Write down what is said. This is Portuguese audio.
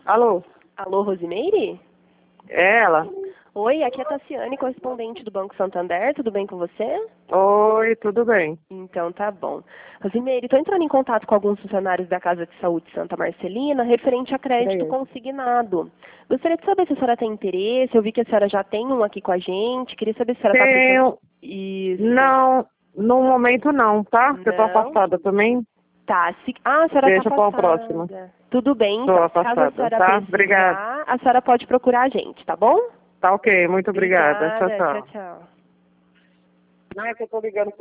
Alô? Alô, Rosimeire? É ela? Oi, aqui é a Tassiane, correspondente do Banco Santander. Tudo bem com você? Oi, tudo bem? Então tá bom. Rosimeire, estou entrando em contato com alguns funcionários da Casa de Saúde Santa Marcelina referente a crédito consignado. Gostaria de saber se a senhora tem interesse. Eu vi que a senhora já tem um aqui com a gente. Queria saber se a senhora está precisando. Isso. Não, no momento não, tá? Porque eu tô afastada também. Tá. A senhora Deixa está para a afastada. próxima. Tudo bem, Tô então. afastada, Caso a senhora tá? precisar, Obrigada. a senhora pode procurar a gente, tá bom? Tá ok, muito obrigada. Tchau, Obrigada. Tchau, tchau. tchau. Não, é que eu tô ligando